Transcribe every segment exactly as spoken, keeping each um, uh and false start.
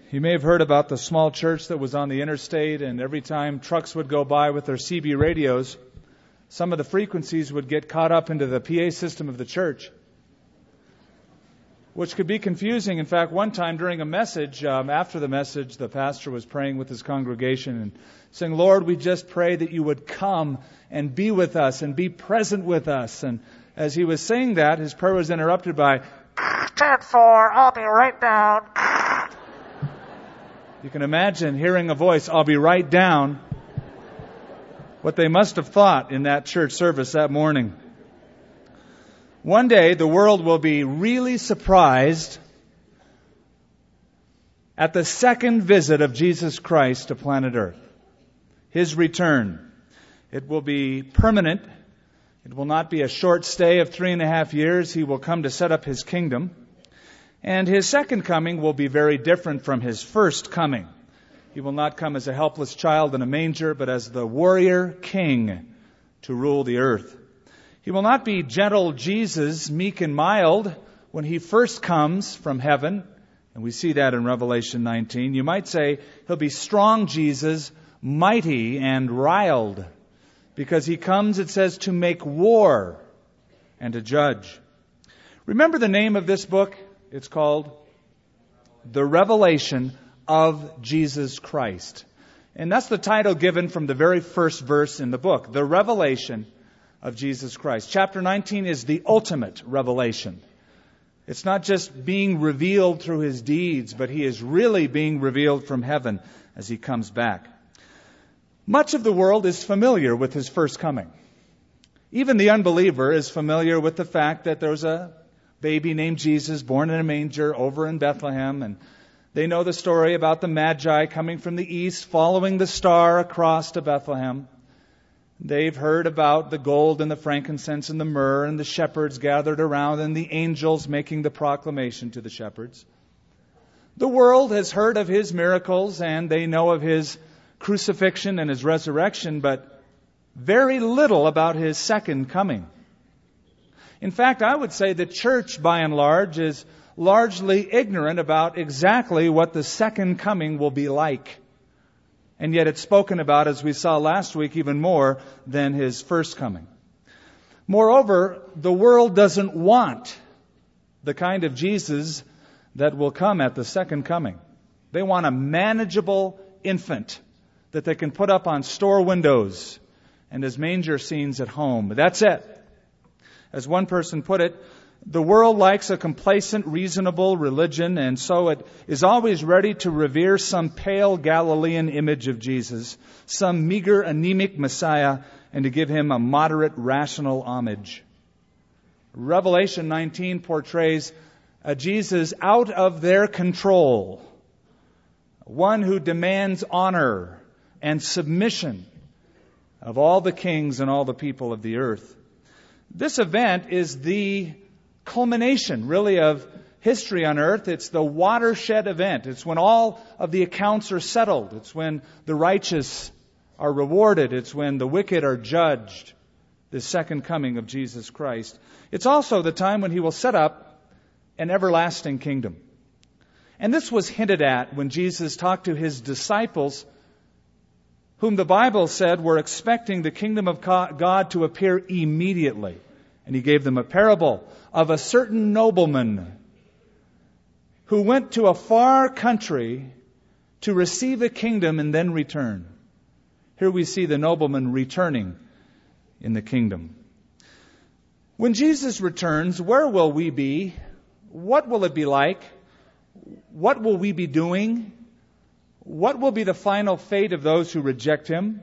You may have heard about the small church that was on the interstate, and every time trucks would go by with their C B radios, some of the frequencies would get caught up into the P A system of the church, which could be confusing. In fact, one time during a message, um, after the message, the pastor was praying with his congregation and saying, "Lord, we just pray that you would come and be with us and be present with us." And as he was saying that, his prayer was interrupted by, ten four, I'll be right down. You can imagine hearing a voice, "I'll be right down," what they must have thought in that church service that morning. One day, the world will be really surprised at the second visit of Jesus Christ to planet Earth. His return. It will be permanent. It will not be a short stay of three and a half years. He will come to set up His kingdom. And His second coming will be very different from His first coming. He will not come as a helpless child in a manger, but as the warrior king to rule the earth. He will not be gentle Jesus, meek and mild, when He first comes from heaven. And we see that in Revelation nineteen. You might say He'll be strong Jesus, mighty and riled. Because He comes, it says, to make war and to judge. Remember the name of this book? It's called The Revelation of Jesus Christ. And that's the title given from the very first verse in the book. The Revelation of Jesus Christ. Chapter nineteen is the ultimate revelation. It's not just being revealed through His deeds, but He is really being revealed from heaven as He comes back. Much of the world is familiar with His first coming. Even the unbeliever is familiar with the fact that there was a baby named Jesus born in a manger over in Bethlehem, and they know the story about the Magi coming from the east, following the star across to Bethlehem. They've heard about the gold and the frankincense and the myrrh and the shepherds gathered around and the angels making the proclamation to the shepherds. The world has heard of His miracles and they know of His crucifixion and His resurrection, but very little about His second coming. In fact, I would say the church, by and large, is largely ignorant about exactly what the second coming will be like. And yet it's spoken about, as we saw last week, even more than His first coming. Moreover, the world doesn't want the kind of Jesus that will come at the second coming. They want a manageable infant that they can put up on store windows and as manger scenes at home. That's it. As one person put it, the world likes a complacent, reasonable religion, and so it is always ready to revere some pale Galilean image of Jesus, some meager, anemic Messiah, and to give Him a moderate, rational homage. Revelation nineteen portrays a Jesus out of their control, one who demands honor and submission of all the kings and all the people of the earth. This event is the culmination, really, of history on earth. It's the watershed event. It's when all of the accounts are settled. It's when the righteous are rewarded. It's when the wicked are judged. The second coming of Jesus Christ. It's also the time when He will set up an everlasting kingdom. And this was hinted at when Jesus talked to His disciples, whom the Bible said were expecting the kingdom of God to appear immediately. And He gave them a parable of a certain nobleman who went to a far country to receive a kingdom and then return. Here we see the nobleman returning in the kingdom. When Jesus returns, where will we be? What will it be like? What will we be doing? What will be the final fate of those who reject Him?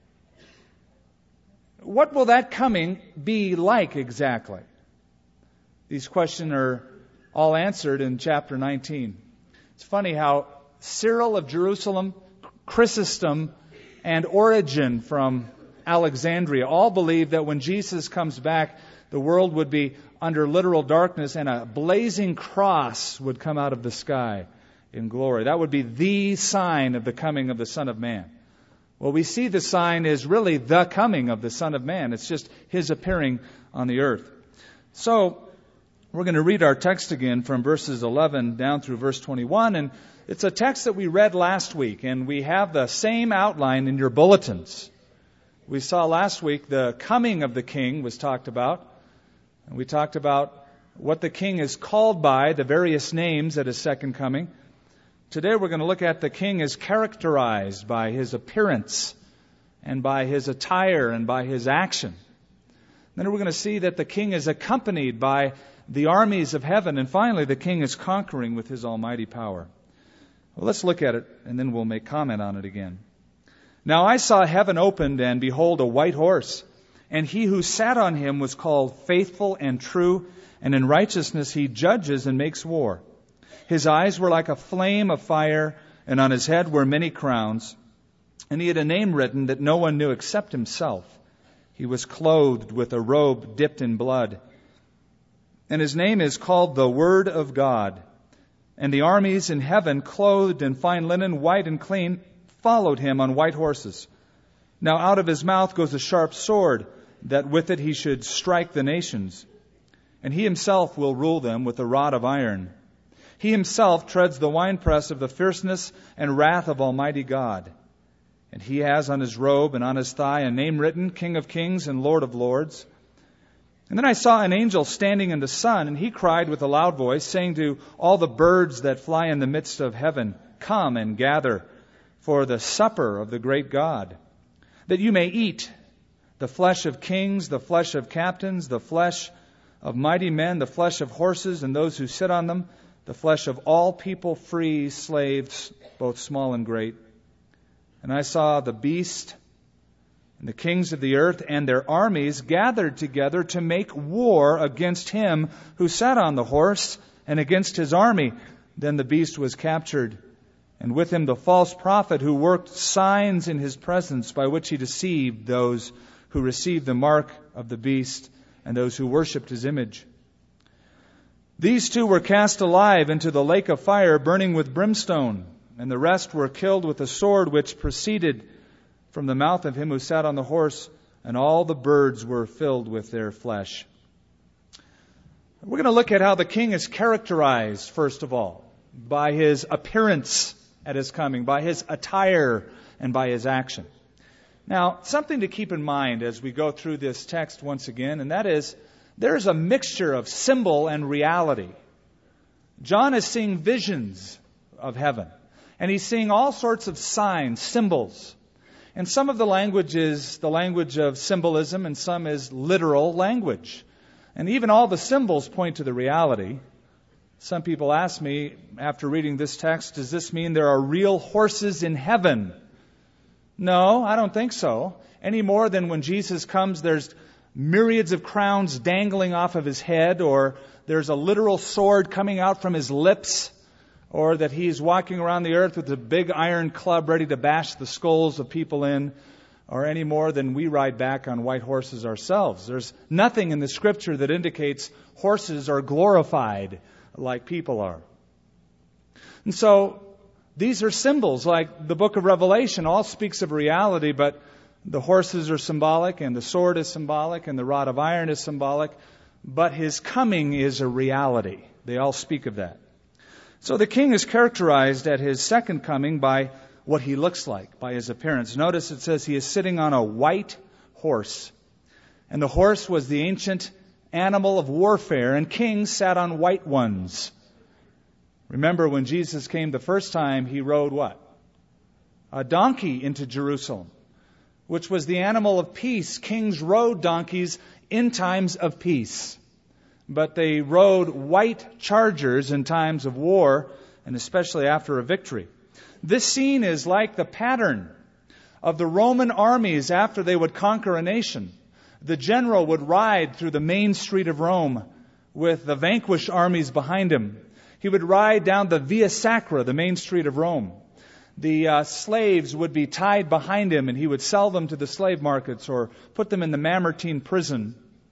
What will that coming be like exactly? These questions are all answered in chapter nineteen. It's funny how Cyril of Jerusalem, Chrysostom, and Origen from Alexandria all believe that when Jesus comes back, the world would be under literal darkness and a blazing cross would come out of the sky in glory. That would be the sign of the coming of the Son of Man. Well, we see the sign is really the coming of the Son of Man. It's just His appearing on the earth. So, We're going to read our text again from verses eleven down through verse twenty-one, and it's a text that we read last week, and we have the same outline in your bulletins. We saw last week the coming of the king was talked about, and we talked about what the king is called by, the various names at his second coming. Today we're going to look at the king is characterized by his appearance and by his attire and by his action. Then we're going to see that the king is accompanied by the armies of heaven, and finally the king is conquering with his almighty power. Well, let's look at it, and then we'll make comment on it again. Now I saw heaven opened, and behold, a white horse. And he who sat on him was called Faithful and True, and in righteousness he judges and makes war. His eyes were like a flame of fire, and on his head were many crowns. And he had a name written that no one knew except himself. He was clothed with a robe dipped in blood. And his name is called the Word of God. And the armies in heaven, clothed in fine linen, white and clean, followed him on white horses. Now out of his mouth goes a sharp sword, that with it he should strike the nations. And he himself will rule them with a rod of iron. He himself treads the winepress of the fierceness and wrath of Almighty God. And he has on his robe and on his thigh a name written, King of Kings and Lord of Lords. And then I saw an angel standing in the sun, and he cried with a loud voice, saying to all the birds that fly in the midst of heaven, Come and gather for the supper of the great God, that you may eat the flesh of kings, the flesh of captains, the flesh of mighty men, the flesh of horses and those who sit on them, the flesh of all people, free, slaves, both small and great. And I saw the beast and the kings of the earth and their armies gathered together to make war against him who sat on the horse and against his army. Then the beast was captured, and with him the false prophet who worked signs in his presence by which he deceived those who received the mark of the beast and those who worshipped his image. These two were cast alive into the lake of fire burning with brimstone, and the rest were killed with a sword which proceeded from the mouth of him who sat on the horse, and all the birds were filled with their flesh. We're going to look at how the king is characterized, first of all, by his appearance at his coming, by his attire, and by his action. Now, something to keep in mind as we go through this text once again, and that is, there's a mixture of symbol and reality. John is seeing visions of heaven, and he's seeing all sorts of signs, symbols. And some of the language is the language of symbolism, and some is literal language. And even all the symbols point to the reality. Some people ask me, after reading this text, does this mean there are real horses in heaven? No, I don't think so. Any more than when Jesus comes, there's myriads of crowns dangling off of his head, or there's a literal sword coming out from his lips, or that he's walking around the earth with a big iron club ready to bash the skulls of people in, or any more than we ride back on white horses ourselves. There's nothing in the Scripture that indicates horses are glorified like people are. And so these are symbols, like the book of Revelation all speaks of reality, but the horses are symbolic, and the sword is symbolic, and the rod of iron is symbolic, but his coming is a reality. They all speak of that. So the king is characterized at his second coming by what he looks like, by his appearance. Notice it says he is sitting on a white horse. And the horse was the ancient animal of warfare, and kings sat on white ones. Remember, when Jesus came the first time, he rode what? A donkey into Jerusalem, which was the animal of peace. Kings rode donkeys in times of peace. But they rode white chargers in times of war, and especially after a victory. This scene is like the pattern of the Roman armies after they would conquer a nation. The general would ride through the main street of Rome with the vanquished armies behind him. He would ride down the Via Sacra, the main street of Rome. The uh, slaves would be tied behind him, and he would sell them to the slave markets or put them in the Mamertine prison.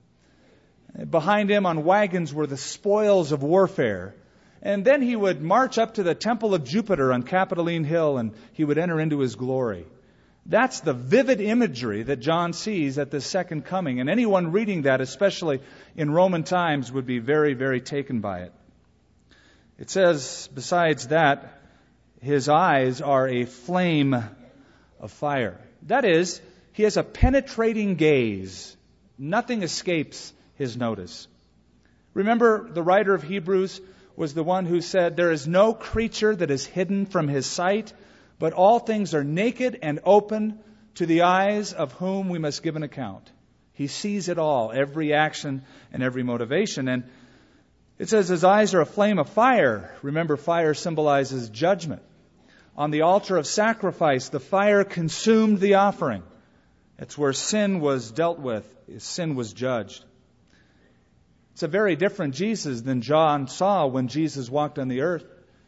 Behind him on wagons were the spoils of warfare. And then he would march up to the temple of Jupiter on Capitoline Hill, and he would enter into his glory. That's the vivid imagery that John sees at the second coming. And anyone reading that, especially in Roman times, would be very, very taken by it. It says, besides that, his eyes are a flame of fire. That is, he has a penetrating gaze. Nothing escapes his notice. Remember, the writer of Hebrews was the one who said, there is no creature that is hidden from his sight, but all things are naked and open to the eyes of whom we must give an account. He sees it all, every action and every motivation. And it says his eyes are a flame of fire. Remember, fire symbolizes judgment. On the altar of sacrifice, the fire consumed the offering. It's where sin was dealt with. Sin was judged. It's a very different Jesus than John saw when Jesus walked on the earth.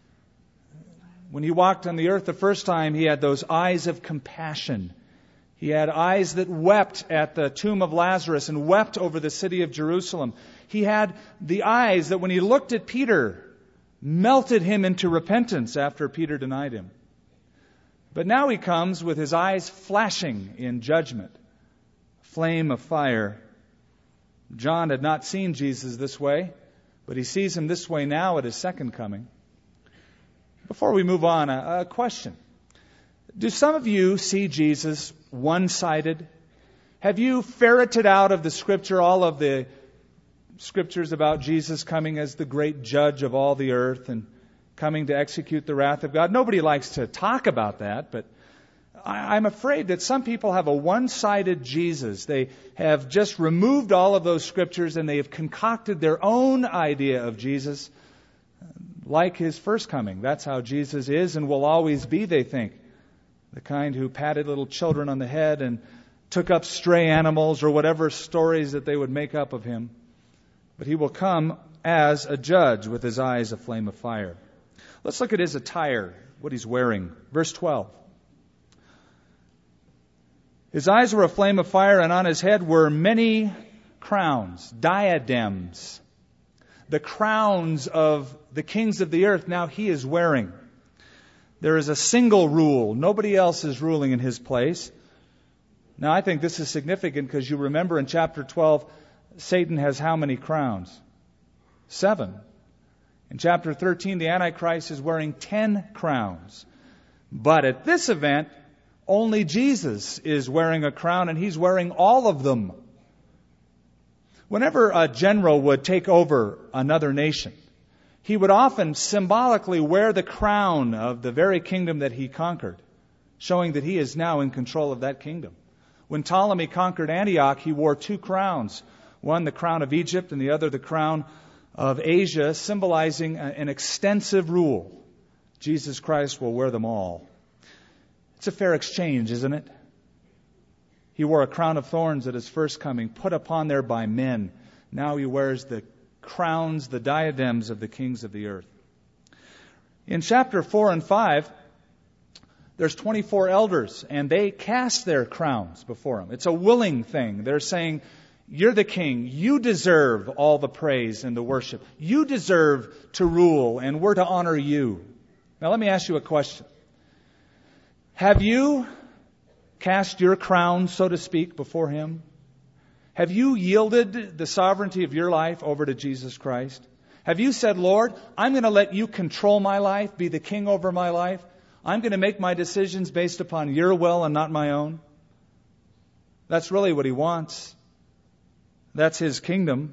When he walked on the earth the first time, he had those eyes of compassion. He had eyes that wept at the tomb of Lazarus and wept over the city of Jerusalem. He had the eyes that when he looked at Peter, melted him into repentance after Peter denied him. But now he comes with his eyes flashing in judgment, flame of fire. John had not seen Jesus this way, but he sees him this way now at his second coming. Before we move on, a, a question. Do some of you see Jesus one-sided? Have you ferreted out of the Scripture all of the Scriptures about Jesus coming as the great judge of all the earth and coming to execute the wrath of God? Nobody likes to talk about that, but I, I'm afraid that some people have a one-sided Jesus. They have just removed all of those Scriptures and they have concocted their own idea of Jesus like his first coming. That's how Jesus is and will always be, they think. The kind who patted little children on the head and took up stray animals or whatever stories that they would make up of him. But he will come as a judge with his eyes a flame of fire. Let's look at his attire, what he's wearing. Verse twelve. His eyes were a flame of fire, and on his head were many crowns, diadems. The crowns of the kings of the earth now he is wearing. There is a single rule. Nobody else is ruling in his place. Now I think this is significant because you remember in chapter twelve, Satan has how many crowns? Seven. In chapter thirteen, the Antichrist is wearing ten crowns. But at this event, only Jesus is wearing a crown, and he's wearing all of them. Whenever a general would take over another nation, he would often symbolically wear the crown of the very kingdom that he conquered, showing that he is now in control of that kingdom. When Ptolemy conquered Antioch, he wore two crowns. One, the crown of Egypt, and the other, the crown of Asia, symbolizing an extensive rule. Jesus Christ will wear them all. It's a fair exchange, isn't it? He wore a crown of thorns at his first coming, put upon there by men. Now he wears the crowns, the diadems of the kings of the earth. In chapter four and five, there's twenty-four elders, and they cast their crowns before him. It's a willing thing. They're saying, you're the king. You deserve all the praise and the worship. You deserve to rule, and we're to honor you. Now let me ask you a question. Have you cast your crown, so to speak, before him? Have you yielded the sovereignty of your life over to Jesus Christ? Have you said, Lord, I'm going to let you control my life, be the king over my life? I'm going to make my decisions based upon your will and not my own? That's really what he wants. That's his kingdom.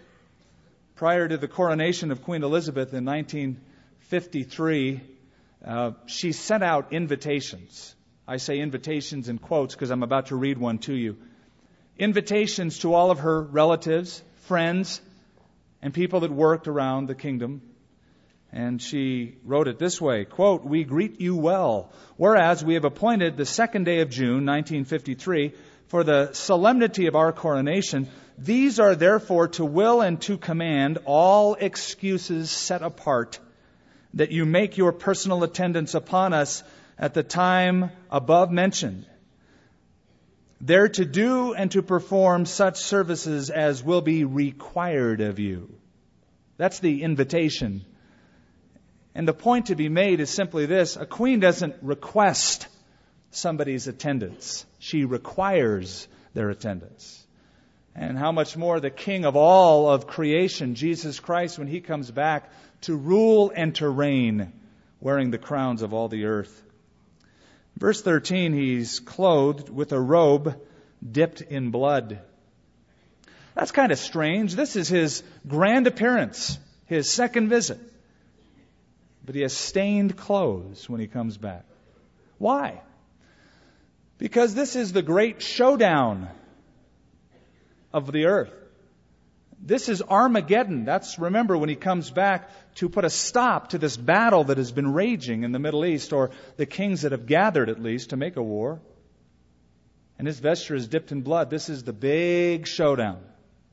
Prior to the coronation of Queen Elizabeth in nineteen fifty-three, uh, she sent out invitations. I say invitations in quotes because I'm about to read one to you. Invitations to all of her relatives, friends, and people that worked around the kingdom. And she wrote it this way, quote, "We greet you well, whereas we have appointed the second day of June, nineteen fifty-three, for the solemnity of our coronation. These are therefore to will and to command all excuses set apart, that you make your personal attendance upon us at the time above mentioned, there to do and to perform such services as will be required of you." That's the invitation. And the point to be made is simply this: a queen doesn't request somebody's attendance. She requires their attendance. And how much more the King of all of creation, Jesus Christ, when He comes back to rule and to reign, wearing the crowns of all the earth. Verse thirteen, He's clothed with a robe dipped in blood. That's kind of strange. This is His grand appearance, His second visit. But He has stained clothes when He comes back. Why? Because this is the great showdown of the earth. This is Armageddon. That's, remember, when He comes back to put a stop to this battle that has been raging in the Middle East, or the kings that have gathered at least to make a war. And His vesture is dipped in blood. This is the big showdown.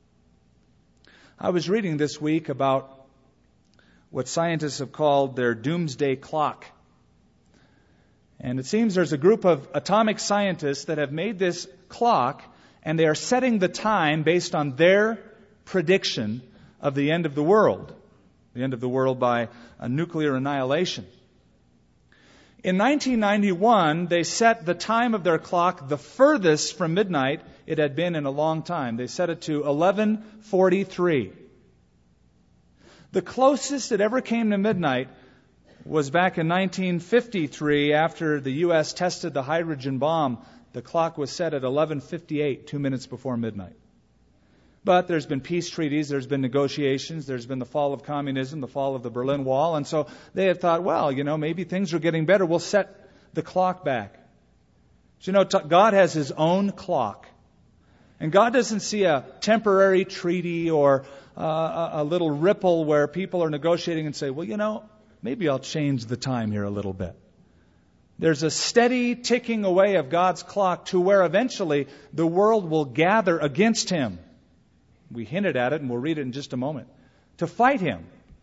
I was reading this week about what scientists have called their doomsday clock. And it seems there's a group of atomic scientists that have made this clock, and they are setting the time based on their prediction of the end of the world. The end of the world by a nuclear annihilation. In nineteen ninety-one, they set the time of their clock the furthest from midnight it had been in a long time. They set it to eleven forty-three. The closest it ever came to midnight was back in nineteen fifty-three, after the U S tested the hydrogen bomb. The clock was set at eleven fifty-eight, two minutes before midnight. But there's been peace treaties, there's been negotiations, there's been the fall of communism, the fall of the Berlin Wall, and so they had thought, well, you know, maybe things are getting better, we'll set the clock back. So, you know, t- God has His own clock. And God doesn't see a temporary treaty or uh, a, a little ripple where people are negotiating and say, well, you know, maybe I'll change the time here a little bit. There's a steady ticking away of God's clock to where eventually the world will gather against Him. We hinted at it, and we'll read it in just a moment, to fight Him.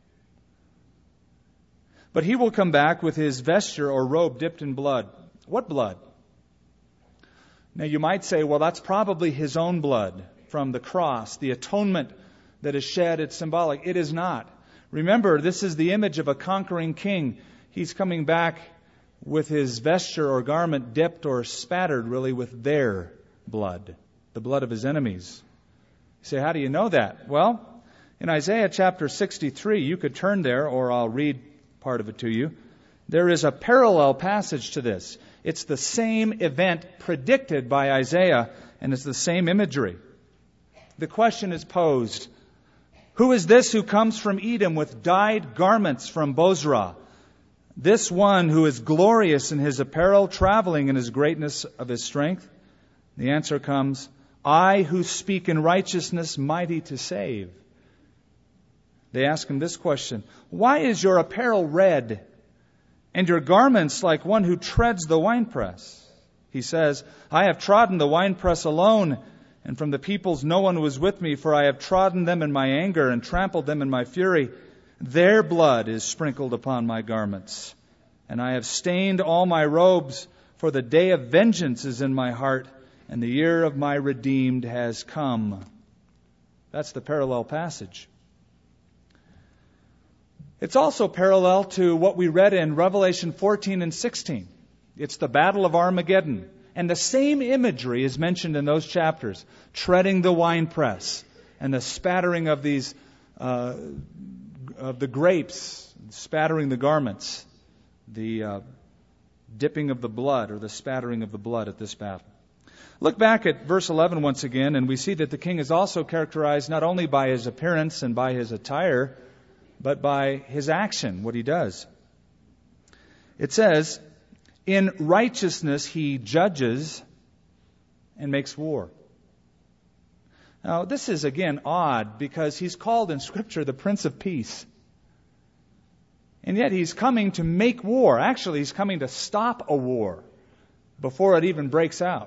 But He will come back with His vesture or robe dipped in blood. What blood? Now you might say, well, that's probably His own blood from the cross, the atonement that is shed. It's symbolic. It is not. Remember, this is the image of a conquering king. He's coming back with His vesture or garment dipped or spattered really with their blood, the blood of His enemies. You say, how do you know that? Well, in Isaiah chapter sixty-three, you could turn there, or I'll read part of it to you. There is a parallel passage to this. It's the same event predicted by Isaiah, and it's the same imagery. The question is posed, who is this who comes from Edom with dyed garments from Bozrah? This one who is glorious in his apparel, traveling in his greatness of his strength? The answer comes, I who speak in righteousness, mighty to save. They ask him this question, why is your apparel red, and your garments like one who treads the winepress? He says, I have trodden the winepress alone, and from the peoples no one was with me, for I have trodden them in my anger and trampled them in my fury. Their blood is sprinkled upon my garments, and I have stained all my robes, for the day of vengeance is in my heart, and the year of my redeemed has come. That's the parallel passage. It's also parallel to what we read in Revelation fourteen and sixteen. It's the Battle of Armageddon. And the same imagery is mentioned in those chapters. Treading the winepress and the spattering of these, uh, of the grapes, spattering the garments, the uh, dipping of the blood or the spattering of the blood at this battle. Look back at verse eleven once again, and we see that the king is also characterized not only by his appearance and by his attire, but by his action, what he does. It says, in righteousness he judges and makes war. Now, this is again odd because he's called in Scripture the Prince of Peace. And yet he's coming to make war. Actually, he's coming to stop a war before it even breaks out.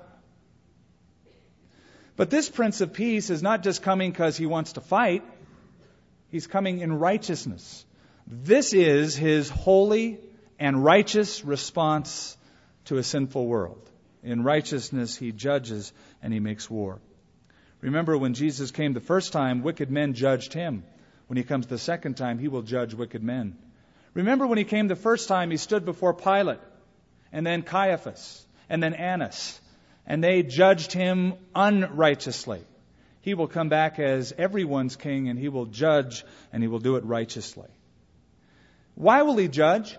But this Prince of Peace is not just coming because he wants to fight. He's coming in righteousness. This is his holy and righteous response to a sinful world. In righteousness, he judges and he makes war. Remember, when Jesus came the first time, wicked men judged him. When he comes the second time, he will judge wicked men. Remember, when he came the first time, he stood before Pilate and then Caiaphas. and then Annas. And they judged him unrighteously. He will come back as everyone's king, and he will judge, and he will do it righteously. Why will he judge?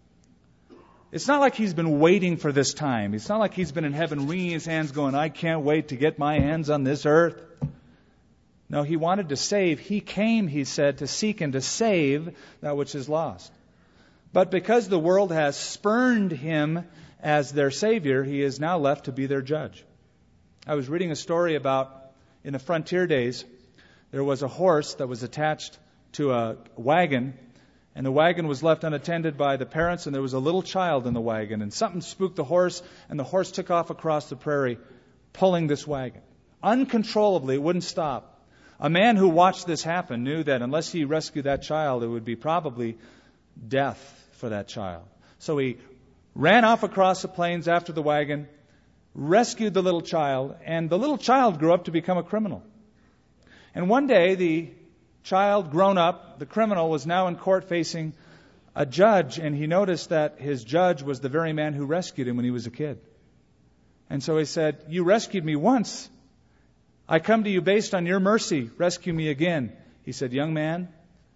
It's not like he's been waiting for this time. It's not like he's been in heaven wringing his hands going, I can't wait to get my hands on this earth. No, he wanted to save. He came, he said, to seek and to save that which is lost. But because the world has spurned him as their Savior, he is now left to be their judge. I was reading a story about, in the frontier days, there was a horse that was attached to a wagon, and the wagon was left unattended by the parents, and there was a little child in the wagon, and something spooked the horse, and the horse took off across the prairie, pulling this wagon. Uncontrollably, it wouldn't stop. A man who watched this happen knew that unless he rescued that child, it would be probably death for that child. So he ran off across the plains after the wagon, rescued the little child, and the little child grew up to become a criminal. And one day, the child, grown up, the criminal, was now in court facing a judge, and he noticed that his judge was the very man who rescued him when he was a kid. And so he said, you rescued me once. I come to you based on your mercy. Rescue me again. He said, young man,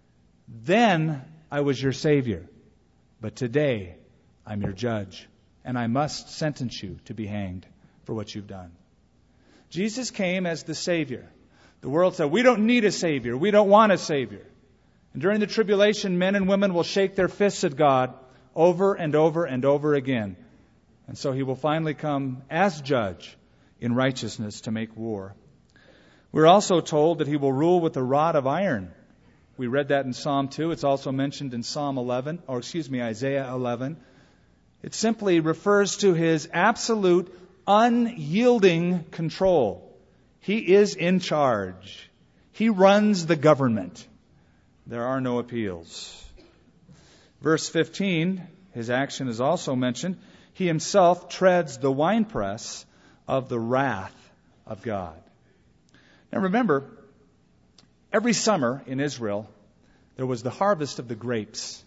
then I was your Savior, but today I'm your judge, and I must sentence you to be hanged for what you've done. Jesus came as the Savior. The world said, we don't need a Savior. We don't want a Savior. And during the tribulation, men and women will shake their fists at God over and over and over again. And so he will finally come as judge in righteousness to make war. We're also told that he will rule with a rod of iron. We read that in Psalm two. It's also mentioned in Psalm eleven, or excuse me, Isaiah eleven. It simply refers to his absolute, unyielding control. He is in charge. He runs the government. There are no appeals. Verse fifteen, his action is also mentioned. He himself treads the winepress of the wrath of God. Now remember, every summer in Israel, there was the harvest of the grapes.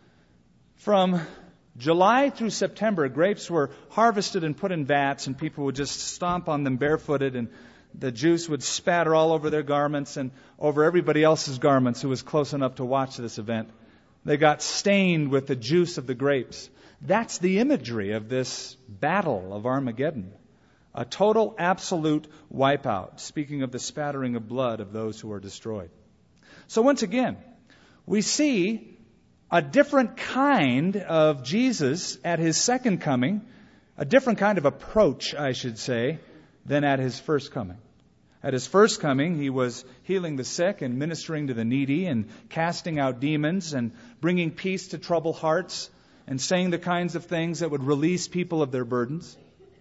From July through September, grapes were harvested and put in vats, and people would just stomp on them barefooted, and the juice would spatter all over their garments and over everybody else's garments who was close enough to watch this event. They got stained with the juice of the grapes. That's the imagery of this battle of Armageddon. A total, absolute wipeout, speaking of the spattering of blood of those who are destroyed. So once again, we see a different kind of Jesus at his second coming, a different kind of approach, I should say, than at his first coming. At his first coming, he was healing the sick and ministering to the needy and casting out demons and bringing peace to troubled hearts and saying the kinds of things that would release people of their burdens.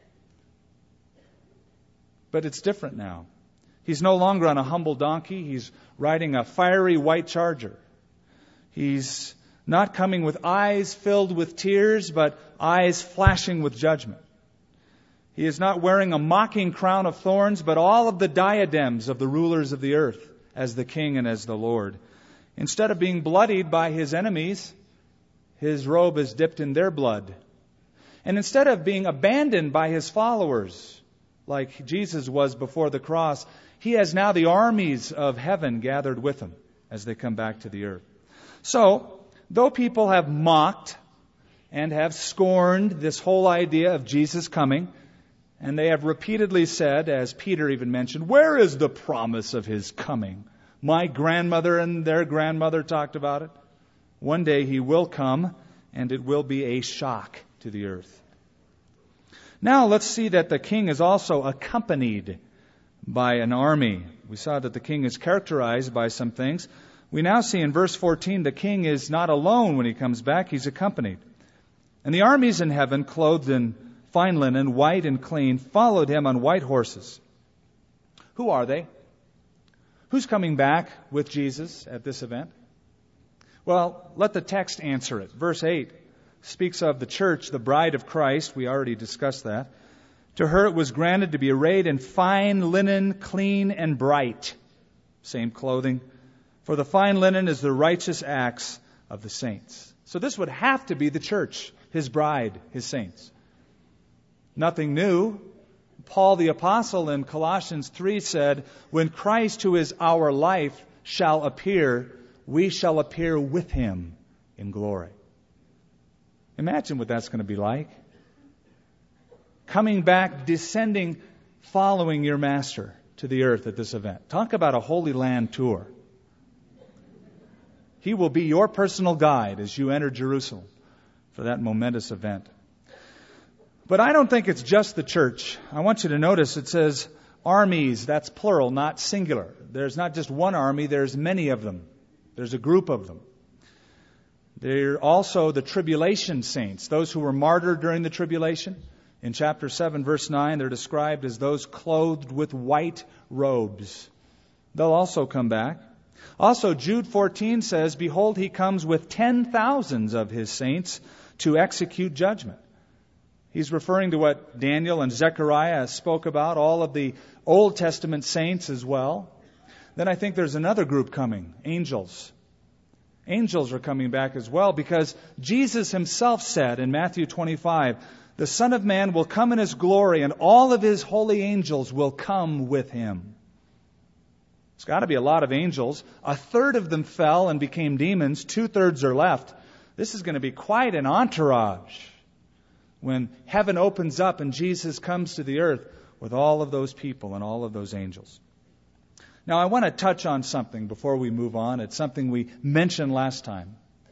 But it's different now. He's no longer on a humble donkey. He's riding a fiery white charger. He's not coming with eyes filled with tears, but eyes flashing with judgment. He is not wearing a mocking crown of thorns, but all of the diadems of the rulers of the earth as the King and as the Lord. Instead of being bloodied by his enemies, his robe is dipped in their blood. And instead of being abandoned by his followers, like Jesus was before the cross, he has now the armies of heaven gathered with him as they come back to the earth. So, though people have mocked and have scorned this whole idea of Jesus coming, and they have repeatedly said, as Peter even mentioned, where is the promise of his coming? My grandmother and their grandmother talked about it. One day he will come, and it will be a shock to the earth. Now let's see that the king is also accompanied by an army. We saw that the king is characterized by some things. We now see in verse fourteen the king is not alone when he comes back, he's accompanied. And the armies in heaven, clothed in fine linen, white and clean, followed him on white horses. Who are they? Who's coming back with Jesus at this event? Well, let the text answer it. Verse eight speaks of the church, the bride of Christ. We already discussed that. To her it was granted to be arrayed in fine linen, clean and bright. Same clothing. For the fine linen is the righteous acts of the saints. So this would have to be the church, his bride, his saints. Nothing new. Paul the Apostle in Colossians three said, when Christ, who is our life, shall appear, we shall appear with him in glory. Imagine what that's going to be like. Coming back, descending, following your Master to the earth at this event. Talk about a Holy Land tour. He will be your personal guide as you enter Jerusalem for that momentous event. But I don't think it's just the church. I want you to notice it says armies. That's plural, not singular. There's not just one army, there's many of them. There's a group of them. They're also the tribulation saints, those who were martyred during the tribulation. In chapter seven, verse nine, they're described as those clothed with white robes. They'll also come back. Also, Jude fourteen says, behold, he comes with ten thousands of his saints to execute judgment. He's referring to what Daniel and Zechariah spoke about, all of the Old Testament saints as well. Then I think there's another group coming, angels. Angels are coming back as well, because Jesus himself said in Matthew twenty-five, the Son of Man will come in his glory, and all of his holy angels will come with him. It's got to be a lot of angels. A third of them fell and became demons. Two-thirds are left. This is going to be quite an entourage when heaven opens up and Jesus comes to the earth with all of those people and all of those angels. Now, I want to touch on something before we move on. It's something we mentioned last time.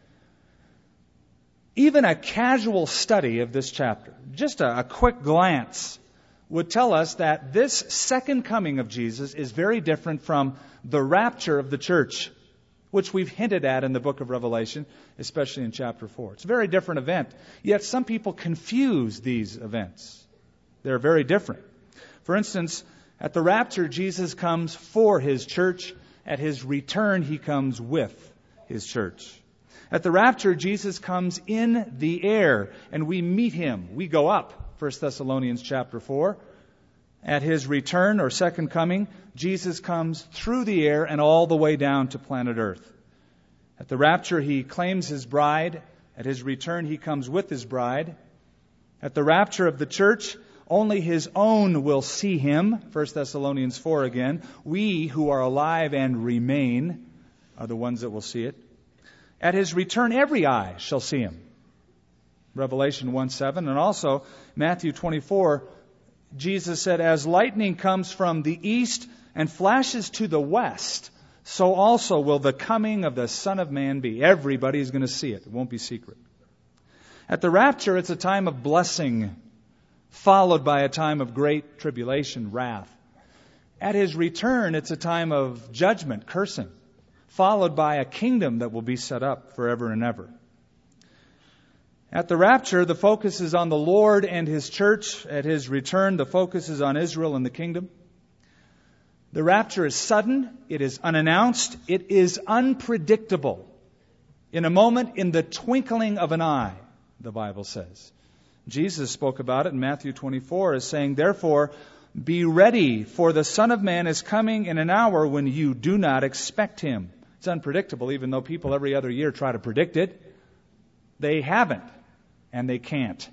Even a casual study of this chapter, just a, a quick glance, would tell us that this second coming of Jesus is very different from the rapture of the church, which we've hinted at in the book of Revelation, especially in chapter four. It's a very different event. Yet some people confuse these events. They're very different. For instance, at the rapture, Jesus comes for his church. At his return, he comes with his church. At the rapture, Jesus comes in the air, and we meet him. We go up, First Thessalonians chapter four. At his return, or second coming, Jesus comes through the air and all the way down to planet Earth. At the rapture, he claims his bride. At his return, he comes with his bride. At the rapture of the church, only his own will see him. First Thessalonians four again. We who are alive and remain are the ones that will see it. At his return, every eye shall see him. Revelation one seven. And also, Matthew twenty-four, Jesus said, as lightning comes from the east and flashes to the west, so also will the coming of the Son of Man be. Everybody is going to see it. It won't be secret. At the rapture, it's a time of blessing, followed by a time of great tribulation, wrath. At his return, it's a time of judgment, cursing, followed by a kingdom that will be set up forever and ever. At the rapture, the focus is on the Lord and his church. At his return, the focus is on Israel and the kingdom. The rapture is sudden, it is unannounced, it is unpredictable. In a moment, in the twinkling of an eye, the Bible says. Jesus spoke about it in Matthew twenty-four as saying, therefore, be ready, for the Son of Man is coming in an hour when you do not expect him. It's unpredictable, even though people every other year try to predict it. They haven't, and they can't.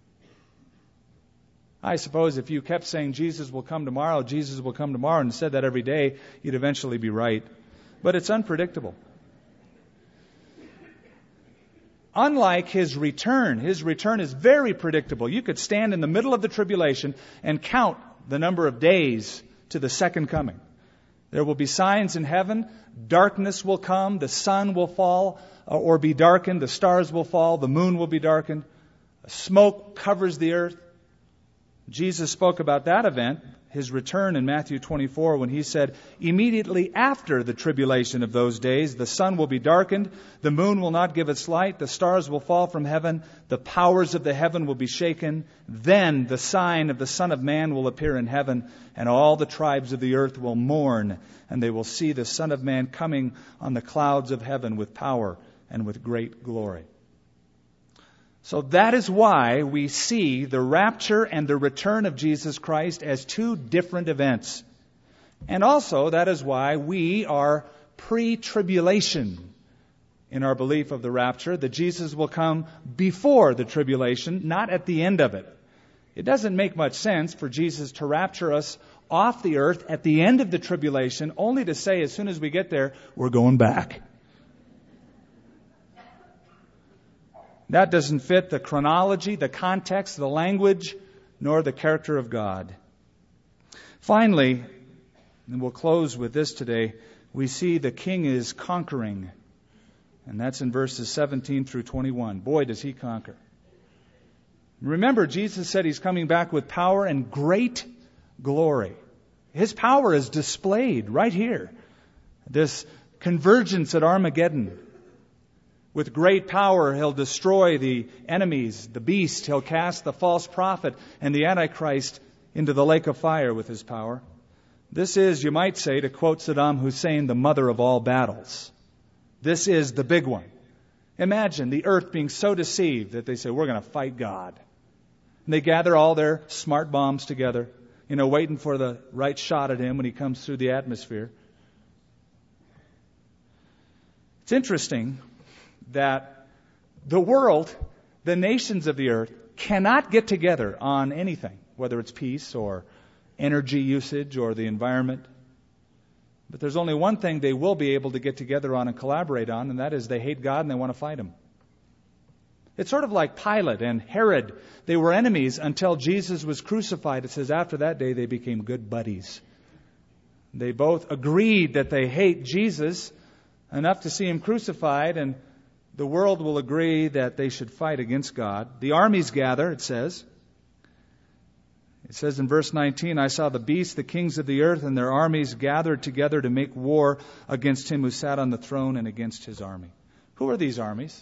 I suppose if you kept saying Jesus will come tomorrow, Jesus will come tomorrow, and said that every day, you'd eventually be right. But it's unpredictable. Unlike his return, his return is very predictable. You could stand in the middle of the tribulation and count the number of days to the second coming. There will be signs in heaven. Darkness will come. The sun will fall or be darkened. The stars will fall. The moon will be darkened. Smoke covers the earth. Jesus spoke about that event, his return, in Matthew twenty-four, when he said, immediately after the tribulation of those days, the sun will be darkened, the moon will not give its light, the stars will fall from heaven, the powers of the heaven will be shaken. Then the sign of the Son of Man will appear in heaven, and all the tribes of the earth will mourn, and they will see the Son of Man coming on the clouds of heaven with power and with great glory. So that is why we see the rapture and the return of Jesus Christ as two different events. And also that is why we are pre-tribulation in our belief of the rapture, that Jesus will come before the tribulation, not at the end of it. It doesn't make much sense for Jesus to rapture us off the earth at the end of the tribulation, only to say as soon as we get there, we're going back. That doesn't fit the chronology, the context, the language, nor the character of God. Finally, and we'll close with this today, we see the king is conquering. And that's in verses seventeen through twenty-one. Boy, does he conquer. Remember, Jesus said he's coming back with power and great glory. His power is displayed right here. This convergence at Armageddon. With great power, he'll destroy the enemies, the beast. He'll cast the false prophet and the Antichrist into the lake of fire with his power. This is, you might say, to quote Saddam Hussein, the mother of all battles. This is the big one. Imagine the earth being so deceived that they say, we're going to fight God. And they gather all their smart bombs together, you know, waiting for the right shot at him when he comes through the atmosphere. It's interesting that the world, the nations of the earth, cannot get together on anything, whether it's peace or energy usage or the environment. But there's only one thing they will be able to get together on and collaborate on, and that is they hate God and they want to fight Him. It's sort of like Pilate and Herod. They were enemies until Jesus was crucified. It says after that day they became good buddies. They both agreed that they hate Jesus enough to see Him crucified, and the world will agree that they should fight against God. The armies gather, it says. It says in verse nineteen, I saw the beasts, the kings of the earth, and their armies gathered together to make war against him who sat on the throne and against his army. Who are these armies?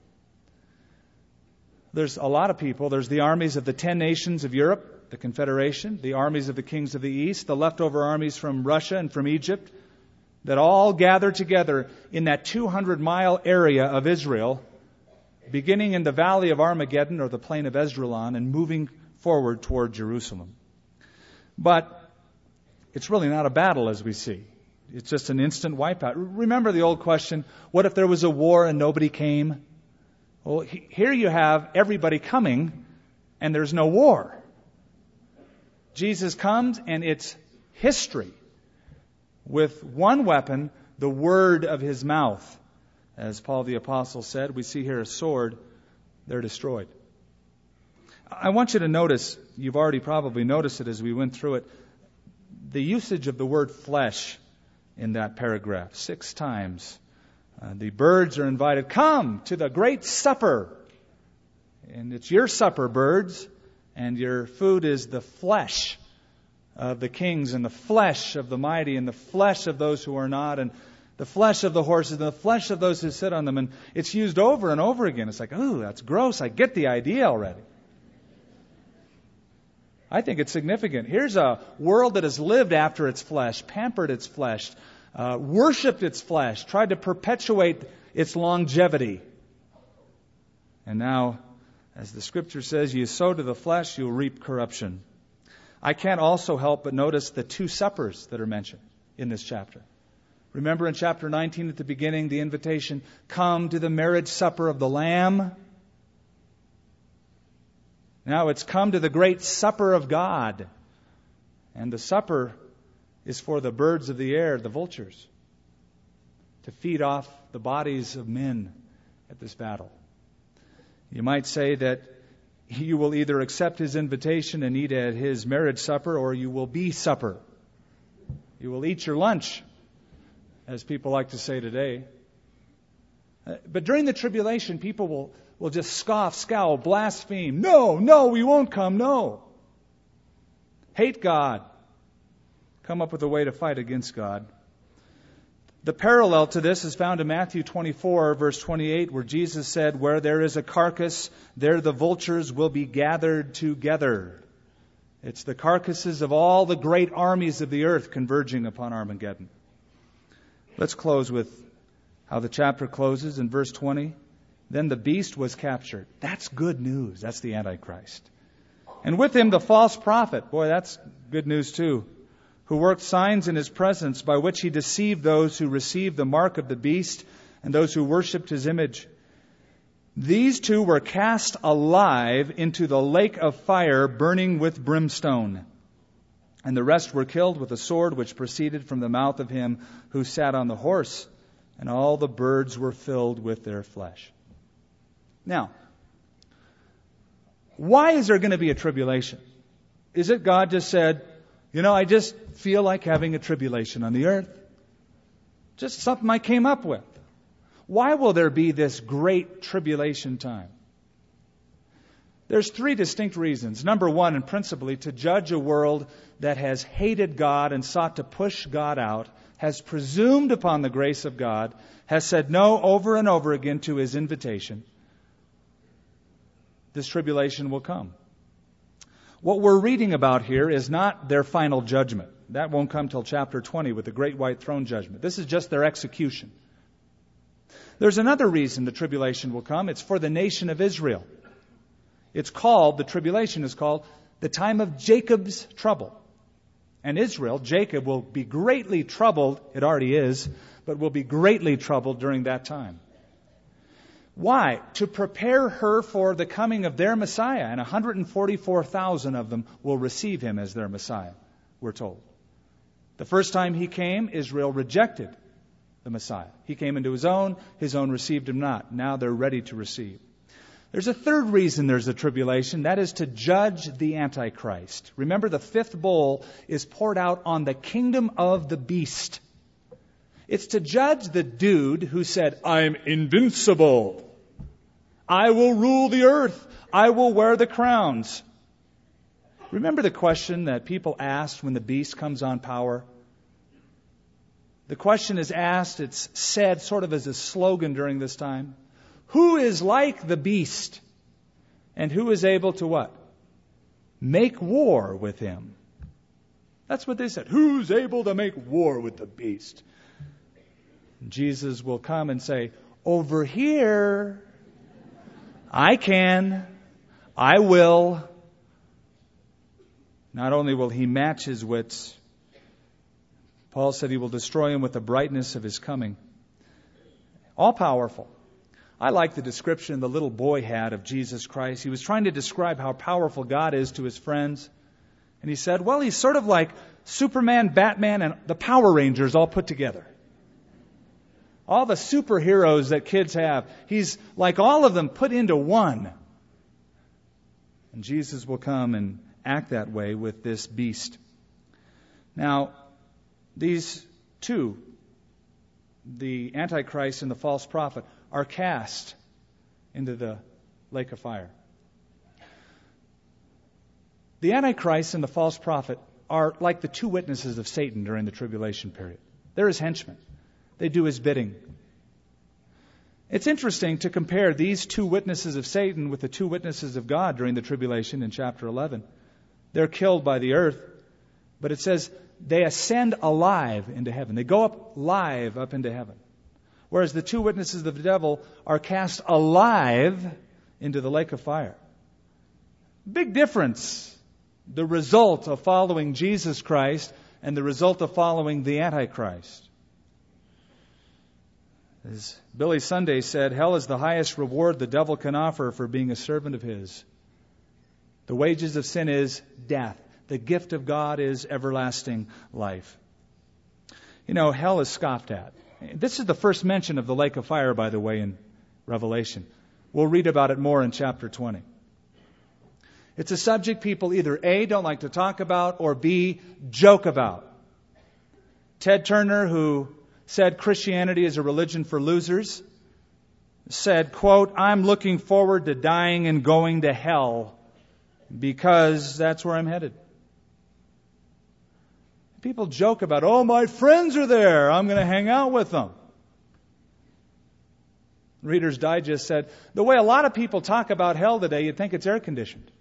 There's a lot of people. There's the armies of the ten nations of Europe, the Confederation, the armies of the kings of the East, the leftover armies from Russia and from Egypt, that all gather together in that two hundred mile area of Israel, beginning in the valley of Armageddon or the plain of Esdraelon and moving forward toward Jerusalem. But it's really not a battle as we see. It's just an instant wipeout. Remember the old question, what if there was a war and nobody came? Well, here you have everybody coming and there's no war. Jesus comes and it's history. With one weapon, the word of his mouth. As Paul the Apostle said, we see here a sword, they're destroyed. I want you to notice, you've already probably noticed it as we went through it, the usage of the word flesh in that paragraph, six times. Uh, the birds are invited, come to the great supper. And it's your supper, birds, and your food is the flesh of the kings and the flesh of the mighty and the flesh of those who are not and the flesh of the horses and the flesh of those who sit on them. And it's used over and over again. It's like, ooh, that's gross. I get the idea already. I think it's significant. Here's a world that has lived after its flesh, pampered its flesh, uh, worshipped its flesh, tried to perpetuate its longevity. And now, as the Scripture says, you sow to the flesh, you'll reap corruption. I can't also help but notice the two suppers that are mentioned in this chapter. Remember in chapter nineteen at the beginning, the invitation, come to the marriage supper of the Lamb. Now it's come to the great supper of God. And the supper is for the birds of the air, the vultures, to feed off the bodies of men at this battle. You might say that you will either accept his invitation and eat at his marriage supper, or you will be supper. You will eat your lunch, as people like to say today. But during the tribulation, people will, will just scoff, scowl, blaspheme. No, no, we won't come, no. Hate God. Come up with a way to fight against God. The parallel to this is found in Matthew twenty-four, verse twenty-eight, where Jesus said, where there is a carcass, there the vultures will be gathered together. It's the carcasses of all the great armies of the earth converging upon Armageddon. Let's close with how the chapter closes in verse twenty. Then the beast was captured. That's good news. That's the Antichrist. And with him the false prophet. Boy, that's good news too. Who worked signs in his presence by which he deceived those who received the mark of the beast and those who worshipped his image. These two were cast alive into the lake of fire burning with brimstone. And the rest were killed with a sword which proceeded from the mouth of him who sat on the horse, and all the birds were filled with their flesh. Now, why is there going to be a tribulation? Is it God just said, you know, I just feel like having a tribulation on the earth? Just something I came up with. Why will there be this great tribulation time? There's three distinct reasons. Number one, and principally, to judge a world that has hated God and sought to push God out, has presumed upon the grace of God, has said no over and over again to His invitation. This tribulation will come. What we're reading about here is not their final judgment. That won't come till chapter twenty with the great white throne judgment. This is just their execution. There's another reason the tribulation will come. It's for the nation of Israel. It's called, the tribulation is called, the time of Jacob's trouble. And Israel, Jacob, will be greatly troubled, it already is, but will be greatly troubled during that time. Why? To prepare her for the coming of their Messiah. And one hundred forty-four thousand of them will receive Him as their Messiah, we're told. The first time He came, Israel rejected the Messiah. He came into His own, His own received Him not. Now they're ready to receive. There's a third reason there's a tribulation. That is to judge the Antichrist. Remember, the fifth bowl is poured out on the kingdom of the beast. It's to judge the dude who said, I'm invincible. I will rule the earth. I will wear the crowns. Remember the question that people asked when the beast comes on power? The question is asked, it's said sort of as a slogan during this time. Who is like the beast? And who is able to what? Make war with him. That's what they said. Who's able to make war with the beast? Jesus will come and say, over here, I can, I will. Not only will He match his wits, Paul said He will destroy him with the brightness of His coming. All powerful. I like the description the little boy had of Jesus Christ. He was trying to describe how powerful God is to his friends. And he said, well, He's sort of like Superman, Batman, and the Power Rangers all put together. All the superheroes that kids have. He's like all of them put into one. And Jesus will come and act that way with this beast. Now, these two, the Antichrist and the false prophet, are cast into the lake of fire. The Antichrist and the false prophet are like the two witnesses of Satan during the tribulation period. They're his henchmen. They do his bidding. It's interesting to compare these two witnesses of Satan with the two witnesses of God during the tribulation in chapter eleven. They're killed by the earth, but it says they ascend alive into heaven. They go up live up into heaven. Whereas the two witnesses of the devil are cast alive into the lake of fire. Big difference. The result of following Jesus Christ and the result of following the Antichrist. As Billy Sunday said, hell is the highest reward the devil can offer for being a servant of his. The wages of sin is death. The gift of God is everlasting life. You know, hell is scoffed at. This is the first mention of the lake of fire, by the way, in Revelation. We'll read about it more in chapter twenty. It's a subject people either A, don't like to talk about, or B, joke about. Ted Turner, who said Christianity is a religion for losers, said, quote, I'm looking forward to dying and going to hell because that's where I'm headed. People joke about, oh, my friends are there. I'm going to hang out with them. Reader's Digest said, the way a lot of people talk about hell today, you'd think it's air conditioned.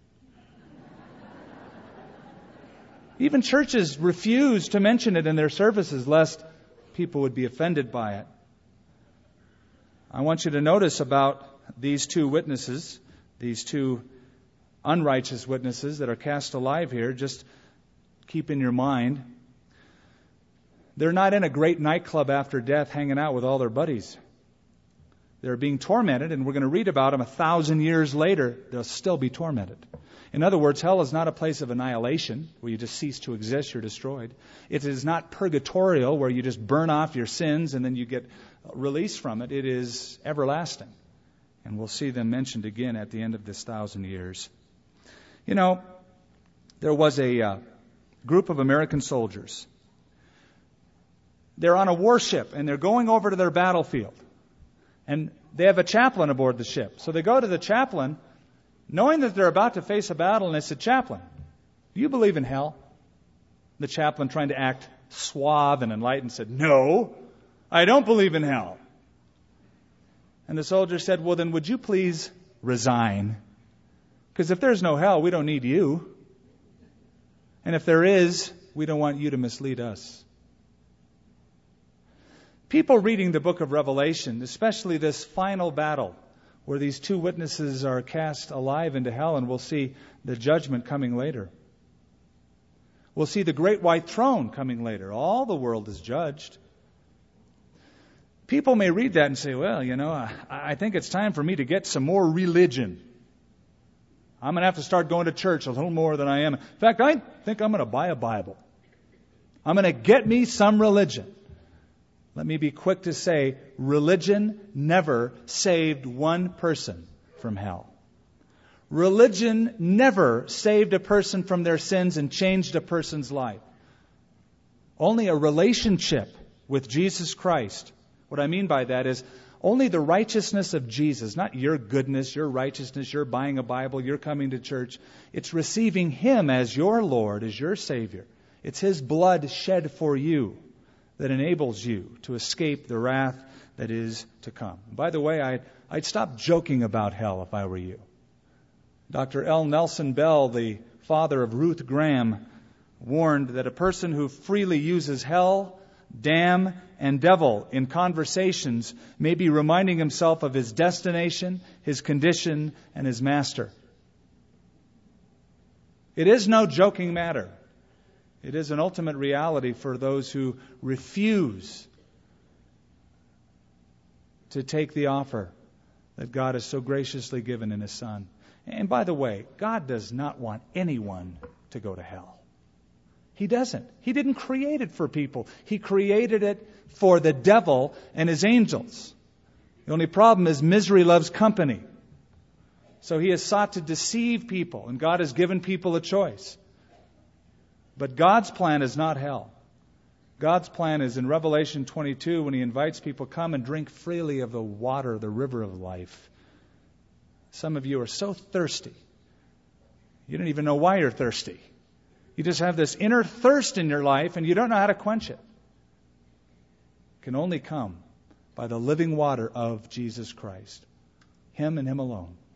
Even churches refuse to mention it in their services lest people would be offended by it. I want you to notice about these two witnesses, these two unrighteous witnesses that are cast alive here. Just keep in your mind, they're not in a great nightclub after death hanging out with all their buddies. They're being tormented, and we're going to read about them a thousand years later. They'll still be tormented. In other words, hell is not a place of annihilation where you just cease to exist, you're destroyed. It is not purgatorial where you just burn off your sins and then you get released from it. It is everlasting. And we'll see them mentioned again at the end of this thousand years. You know, there was a uh, group of American soldiers. They're on a warship and they're going over to their battlefield. And they have a chaplain aboard the ship. So they go to the chaplain, knowing that they're about to face a battle, and they said, "Chaplain, do you believe in hell?" The chaplain, trying to act suave and enlightened, said, "No, I don't believe in hell." And the soldier said, "Well, then would you please resign? Because if there's no hell, we don't need you. And if there is, we don't want you to mislead us." People reading the book of Revelation, especially this final battle, where these two witnesses are cast alive into hell, and we'll see the judgment coming later. We'll see the great white throne coming later. All the world is judged. People may read that and say, "Well, you know, I, I think it's time for me to get some more religion. I'm going to have to start going to church a little more than I am. In fact, I think I'm going to buy a Bible. I'm going to get me some religion." Let me be quick to say, religion never saved one person from hell. Religion never saved a person from their sins and changed a person's life. Only a relationship with Jesus Christ. What I mean by that is only the righteousness of Jesus, not your goodness, your righteousness, your buying a Bible, your coming to church. It's receiving Him as your Lord, as your Savior. It's His blood shed for you that enables you to escape the wrath that is to come. By the way, I'd, I'd stop joking about hell if I were you. Doctor L. Nelson Bell, the father of Ruth Graham, warned that a person who freely uses hell, damn, and devil in conversations may be reminding himself of his destination, his condition, and his master. It is no joking matter. It is an ultimate reality for those who refuse to take the offer that God has so graciously given in His Son. And by the way, God does not want anyone to go to hell. He doesn't. He didn't create it for people. He created it for the devil and his angels. The only problem is misery loves company. So he has sought to deceive people, and God has given people a choice. But God's plan is not hell. God's plan is in Revelation twenty-two when He invites people, "Come and drink freely of the water, the river of life." Some of you are so thirsty. You don't even know why you're thirsty. You just have this inner thirst in your life and you don't know how to quench it. It can only come by the living water of Jesus Christ. Him and Him alone.